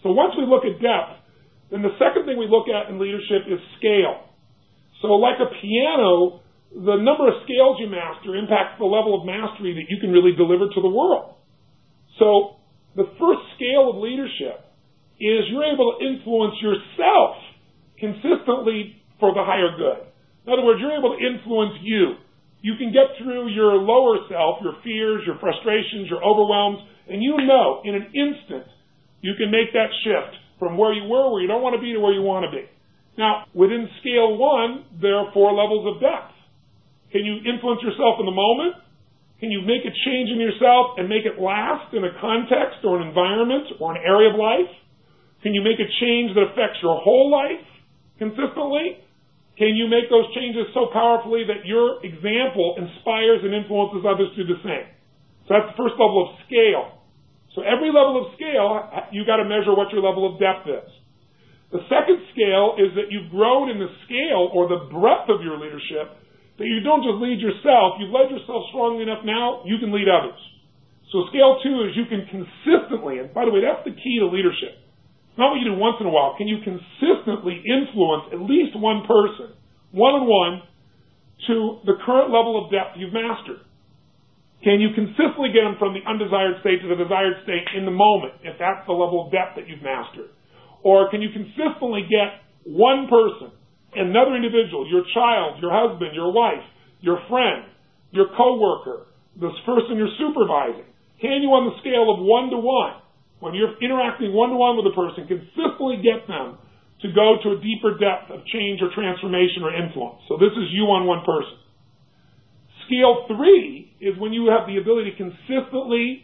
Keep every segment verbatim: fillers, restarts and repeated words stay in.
So once we look at depth, then the second thing we look at in leadership is scale. So like a piano, the number of scales you master impacts the level of mastery that you can really deliver to the world. So the first scale of leadership is you're able to influence yourself consistently for the higher good. In other words, you're able to influence you. You can get through your lower self, your fears, your frustrations, your overwhelms, and you know in an instant you can make that shift from where you were, where you don't want to be, to where you want to be. Now, within scale one, there are four levels of depth. Can you influence yourself in the moment? Can you make a change in yourself and make it last in a context or an environment or an area of life? Can you make a change that affects your whole life consistently? Can you make those changes so powerfully that your example inspires and influences others to do the same? So that's the first level of scale. So every level of scale, you got to measure what your level of depth is. The second scale is that you've grown in the scale or the breadth of your leadership, that you don't just lead yourself, you've led yourself strongly enough now, you can lead others. So scale two is you can consistently, and by the way, that's the key to leadership. Not what you do once in a while. Can you consistently influence at least one person, one-on-one, to the current level of depth you've mastered? Can you consistently get them from the undesired state to the desired state in the moment, if that's the level of depth that you've mastered? Or can you consistently get one person, another individual, your child, your husband, your wife, your friend, your coworker, this person you're supervising? Can you, on the scale of one to one, when you're interacting one-to-one with a person, consistently get them to go to a deeper depth of change or transformation or influence? So this is you on one person. Scale three is when you have the ability to consistently,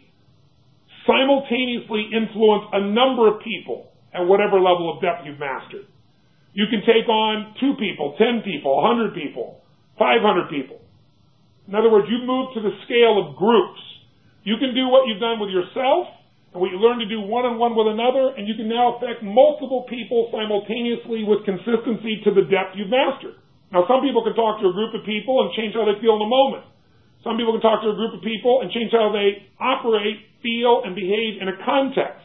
simultaneously influence a number of people at whatever level of depth you've mastered. You can take on two people, ten people, one hundred people, five hundred people. In other words, you move to the scale of groups. You can do what you've done with yourself, and what you learn to do one-on-one with another, and you can now affect multiple people simultaneously with consistency to the depth you've mastered. Now, some people can talk to a group of people and change how they feel in a moment. Some people can talk to a group of people and change how they operate, feel, and behave in a context.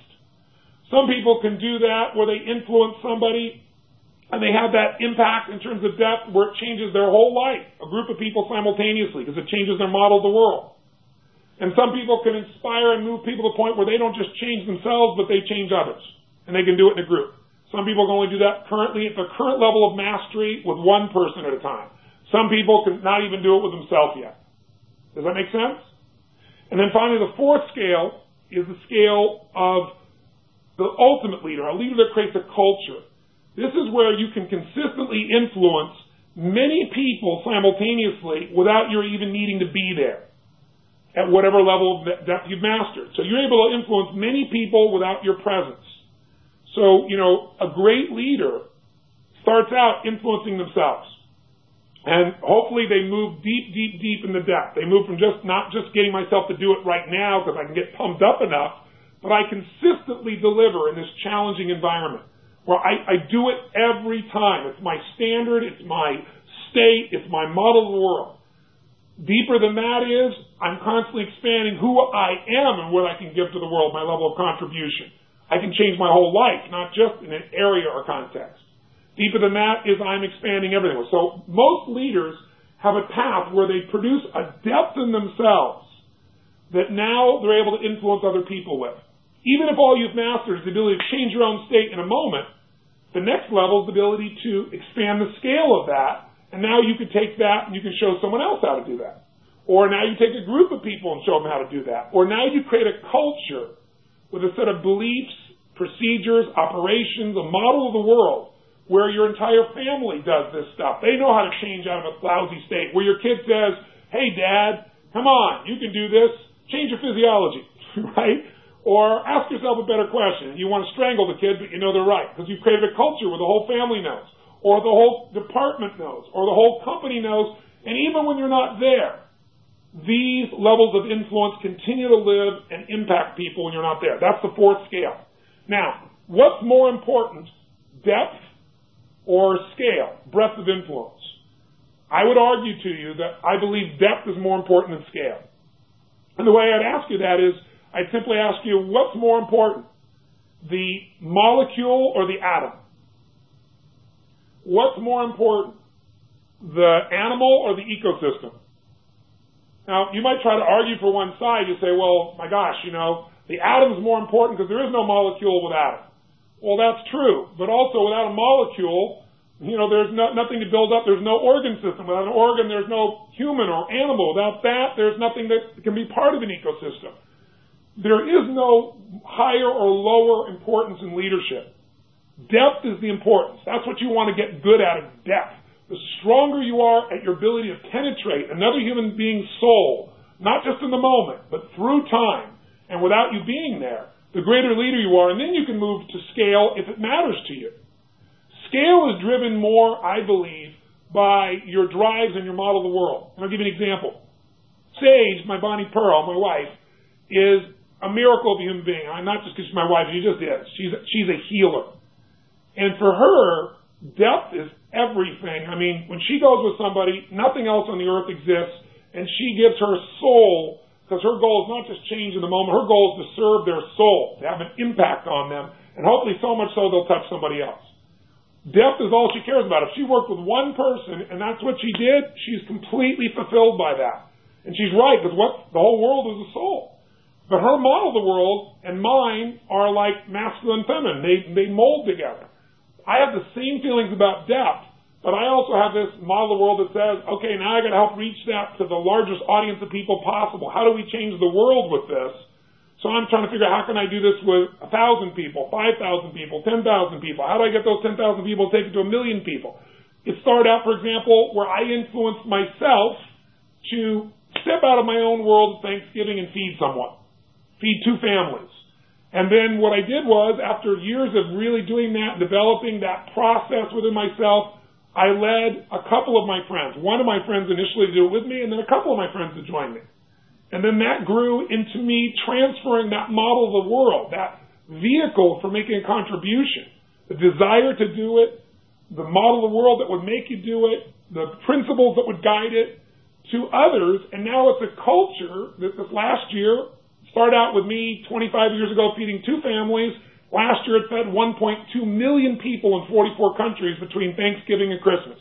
Some people can do that where they influence somebody and they have that impact in terms of depth where it changes their whole life, a group of people simultaneously, because it changes their model of the world. And some people can inspire and move people to the point where they don't just change themselves, but they change others. And they can do it in a group. Some people can only do that currently at the current level of mastery with one person at a time. Some people can not even do it with themselves yet. Does that make sense? And then finally, the fourth scale is the scale of the ultimate leader, a leader that creates a culture. This is where you can consistently influence many people simultaneously without your even needing to be there, at whatever level of depth you've mastered. So you're able to influence many people without your presence. So, you know, a great leader starts out influencing themselves. And hopefully they move deep, deep, deep in the depth. They move from just not just getting myself to do it right now because I can get pumped up enough, but I consistently deliver in this challenging environment where I, I do it every time. It's my standard, it's my state, it's my model of the world. Deeper than that is, I'm constantly expanding who I am and what I can give to the world, my level of contribution. I can change my whole life, not just in an area or context. Deeper than that is I'm expanding everything. So most leaders have a path where they produce a depth in themselves that now they're able to influence other people with. Even if all you've mastered is the ability to change your own state in a moment, the next level is the ability to expand the scale of that. And now you can take that and you can show someone else how to do that. Or now you take a group of people and show them how to do that. Or now you create a culture with a set of beliefs, procedures, operations, a model of the world where your entire family does this stuff. They know how to change out of a lousy state. Where your kid says, hey, Dad, come on, you can do this. Change your physiology, right? Or ask yourself a better question. You want to strangle the kid, but you know they're right because you've created a culture where the whole family knows. Or the whole department knows, or the whole company knows, and even when you're not there, these levels of influence continue to live and impact people when you're not there. That's the fourth scale. Now, what's more important, depth or scale, breadth of influence? I would argue to you that I believe depth is more important than scale. And the way I'd ask you that is, I'd simply ask you, what's more important? the molecule or the atom? What's more important, the animal or the ecosystem? Now, you might try to argue for one side. You say, well, my gosh, you know, the atom's more important because there is no molecule without it. Well, that's true. But also, without a molecule, you know, there's no, nothing to build up. There's no organ system. Without an organ, there's no human or animal. Without that, there's nothing that can be part of an ecosystem. There is no higher or lower importance in leadership. Depth is the importance. That's what you want to get good at, is depth. The stronger you are at your ability to penetrate another human being's soul, not just in the moment, but through time, and without you being there, the greater leader you are, and then you can move to scale if it matters to you. Scale is driven more, I believe, by your drives and your model of the world. And I'll give you an example. Sage, my Bonnie Pearl, my wife, is a miracle of a human being. I'm not just because she's my wife, she just is. She's a, she's a healer. And for her, depth is everything. I mean, when she goes with somebody, nothing else on the earth exists, and she gives her soul, because her goal is not just change in the moment, her goal is to serve their soul, to have an impact on them, and hopefully so much so they'll touch somebody else. Depth is all she cares about. If she worked with one person, and that's what she did, she's completely fulfilled by that. And she's right, because what the whole world is a soul. But her model of the world and mine are like masculine and feminine. They, they mold together. I have the same feelings about depth, but I also have this model of the world that says, okay, now I got to help reach that to the largest audience of people possible. How do we change the world with this? So I'm trying to figure out how can I do this with a thousand people, five thousand people, ten thousand people? How do I get those ten thousand people to take it to a million people? It started out, for example, where I influenced myself to step out of my own world of Thanksgiving and feed someone, feed two families. And then what I did was, after years of really doing that, developing that process within myself, I led a couple of my friends. One of my friends initially to do it with me, and then a couple of my friends to join me. And then that grew into me transferring that model of the world, that vehicle for making a contribution, the desire to do it, the model of the world that would make you do it, the principles that would guide it, to others. And now it's a culture that this last year started out with me twenty-five years ago feeding two families. Last year it fed one point two million people in forty-four countries between Thanksgiving and Christmas.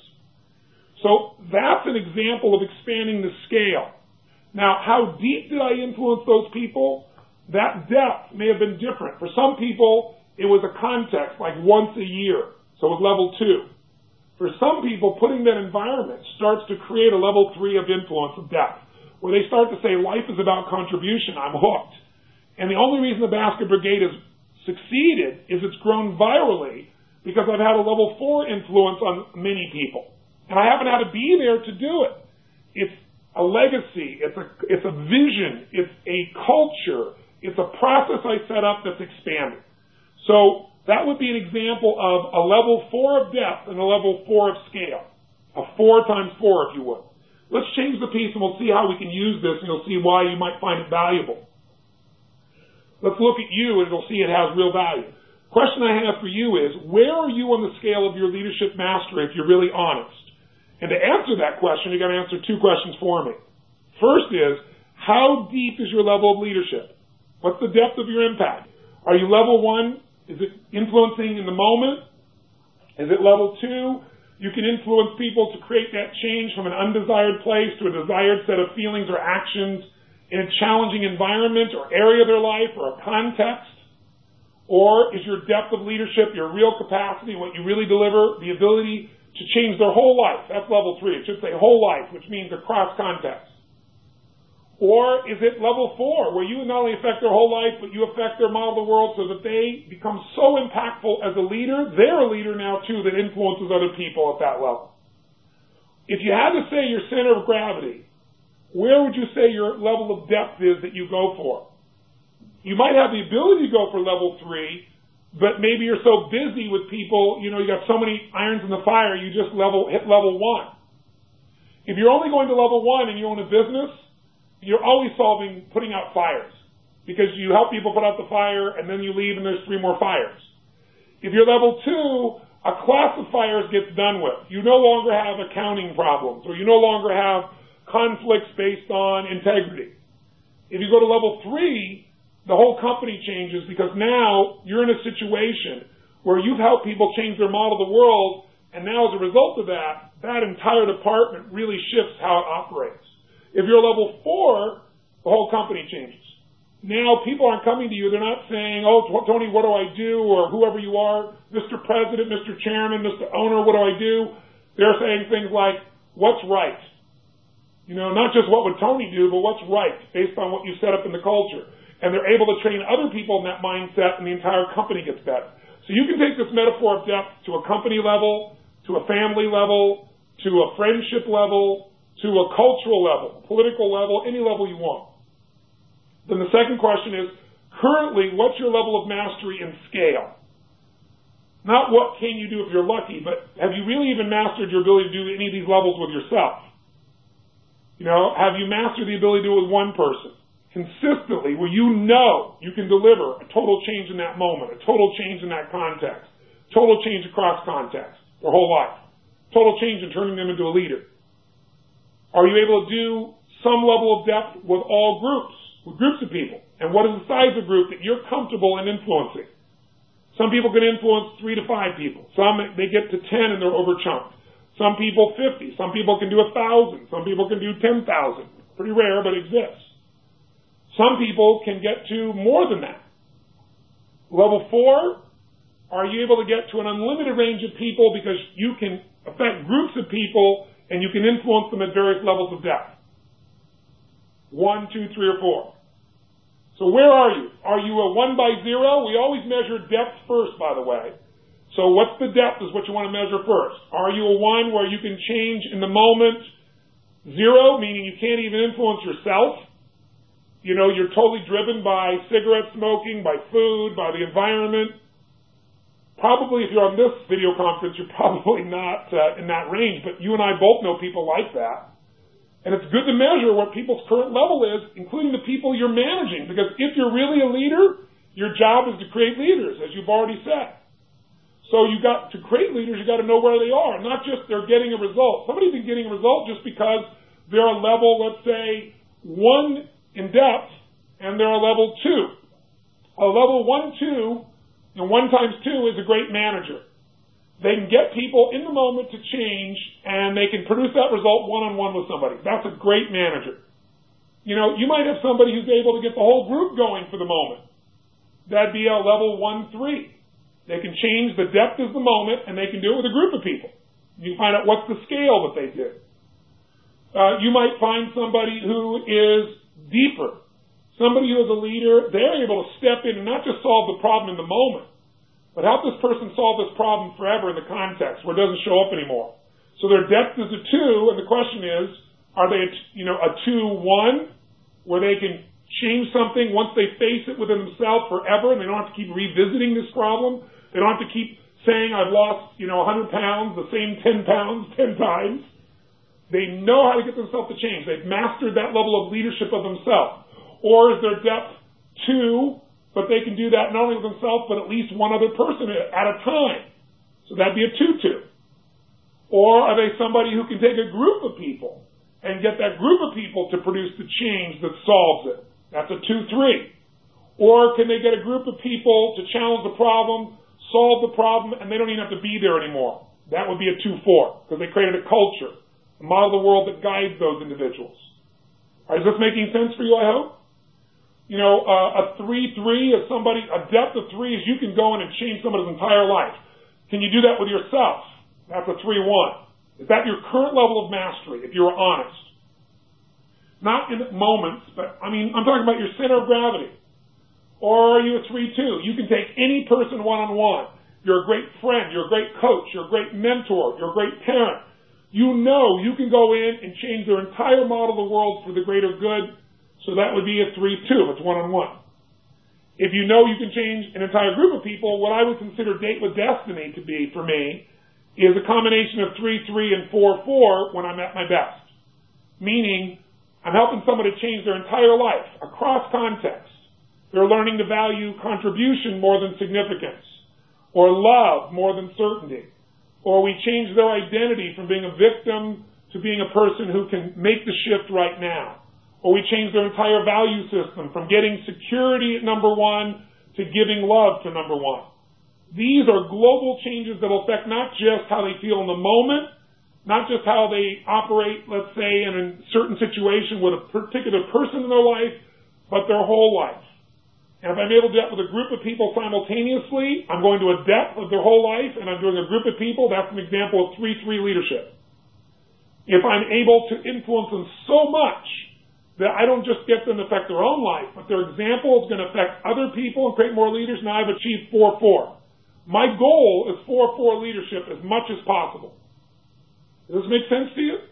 So that's an example of expanding the scale. Now, how deep did I influence those people? That depth may have been different. For some people, it was a context, like once a year. So it was level two. For some people, putting that environment starts to create a level three of influence, of depth, where they start to say, life is about contribution, I'm hooked. And the only reason the Basket Brigade has succeeded is it's grown virally because I've had a level four influence on many people. And I haven't had to be there to do it. It's a legacy, it's a, it's a vision, it's a culture, it's a process I set up that's expanding. So that would be an example of a level four of depth and a level four of scale. A four times four, if you would. Let's change the piece and we'll see how we can use this, and you'll see why you might find it valuable. Let's look at you and you'll see it has real value. Question I have for you is, where are you on the scale of your leadership mastery if you're really honest? And to answer that question, you've got to answer two questions for me. First is, how deep is your level of leadership? What's the depth of your impact? Are you level one? Is it influencing in the moment? Is it level two? You can influence people to create that change from an undesired place to a desired set of feelings or actions in a challenging environment or area of their life or a context. Or is your depth of leadership, your real capacity, what you really deliver, the ability to change their whole life? That's level three. It should say whole life, which means across context. Or is it level four, where you not only affect their whole life, but you affect their model of the world so that they become so impactful as a leader, they're a leader now too that influences other people at that level. If you had to say your center of gravity, where would you say your level of depth is that you go for? You might have the ability to go for level three, but maybe you're so busy with people, you know, you got so many irons in the fire, you just level hit level one. If you're only going to level one and you own a business, you're always solving, putting out fires, because you help people put out the fire and then you leave and there's three more fires. If you're level two, a class of fires gets done with. You no longer have accounting problems, or you no longer have conflicts based on integrity. If you go to level three, the whole company changes because now you're in a situation where you've helped people change their model of the world, and now as a result of that, that entire department really shifts how it operates. If you're level four, the whole company changes. Now people aren't coming to you. They're not saying, oh, Tony, what do I do? Or whoever you are, Mister President, Mister Chairman, Mister Owner, what do I do? They're saying things like, what's right? You know, not just what would Tony do, but what's right based on what you set up in the culture. And they're able to train other people in that mindset, and the entire company gets better. So you can take this metaphor of depth to a company level, to a family level, to a friendship level, to a cultural level, political level, any level you want. Then the second question is, currently, what's your level of mastery and scale? Not what can you do if you're lucky, but have you really even mastered your ability to do any of these levels with yourself? You know, have you mastered the ability to do it with one person? Consistently, where you know you can deliver a total change in that moment, a total change in that context, total change across context, their whole life, total change in turning them into a leader. Are you able to do some level of depth with all groups, with groups of people? And what is the size of group that you're comfortable in influencing? Some people can influence three to five people. Some, they get to ten and they're overchunked. Some people, fifty. Some people can do a thousand. Some people can do ten thousand. Pretty rare, but exists. Some people can get to more than that. Level four, are you able to get to an unlimited range of people because you can affect groups of people and you can influence them at various levels of depth? One, two, three, or four. So where are you? Are you a one by zero? We always measure depth first, by the way. So what's the depth is what you want to measure first. Are you a one where you can change in the moment? Zero, meaning you can't even influence yourself. You know, you're totally driven by cigarette smoking, by food, by the environment. Probably if you're on this video conference, you're probably not uh, in that range, but you and I both know people like that. And it's good to measure what people's current level is, including the people you're managing, because if you're really a leader, your job is to create leaders, as you've already said. So you got to create leaders, you got to know where they are, not just they're getting a result. Somebody's been getting a result just because they're a level, let's say, one in depth, and they're a level two. A level one, two, and one times two is a great manager. They can get people in the moment to change, and they can produce that result one-on-one with somebody. That's a great manager. You know, you might have somebody who's able to get the whole group going for the moment. That'd be a level one, three. They can change the depth of the moment, and they can do it with a group of people. You find out what's the scale that they do. Uh, you might find somebody who is deeper. Somebody who is a leader, they're able to step in and not just solve the problem in the moment, but help this person solve this problem forever in the context where it doesn't show up anymore. So their depth is a two, and the question is, are they, you know, a two, one, where they can change something once they face it within themselves forever, and they don't have to keep revisiting this problem? They don't have to keep saying, I've lost, you know, one hundred pounds, the same ten pounds, ten times. They know how to get themselves to change. They've mastered that level of leadership of themselves. Or is their depth two, but they can do that not only with themselves, but at least one other person at a time. So that'd be a two two. Or are they somebody who can take a group of people and get that group of people to produce the change that solves it? That's a two three. Or can they get a group of people to challenge the problem, solve the problem, and they don't even have to be there anymore? That would be a two four, because they created a culture, a model of the world that guides those individuals. All right, is this making sense for you, I hope? You know, uh, a three three is somebody, a depth of three is you can go in and change somebody's entire life. Can you do that with yourself? That's a three one. Is that your current level of mastery, if you're honest? Not in moments, but, I mean, I'm talking about your center of gravity. Or are you a three two? You can take any person one-on-one. You're a great friend. You're a great coach. You're a great mentor. You're a great parent. You know you can go in and change their entire model of the world for the greater good. So that would be a three two. It's one-on-one. If you know you can change an entire group of people, what I would consider Date with Destiny to be, for me, is a combination of three three and four four when I'm at my best. Meaning, I'm helping somebody change their entire life across context. They're learning to value contribution more than significance, or love more than certainty. Or we change their identity from being a victim to being a person who can make the shift right now. or we change their entire value system from getting security at number one to giving love to number one. These are global changes that will affect not just how they feel in the moment, not just how they operate, let's say, in a certain situation with a particular person in their life, but their whole life. And if I'm able to do that with a group of people simultaneously, I'm going to a depth of their whole life, and I'm doing a group of people. That's an example of three three leadership. If I'm able to influence them so much that I don't just get them to affect their own life, but their example is going to affect other people and create more leaders, now I've achieved four four. My goal is four four leadership as much as possible. Does this make sense to you?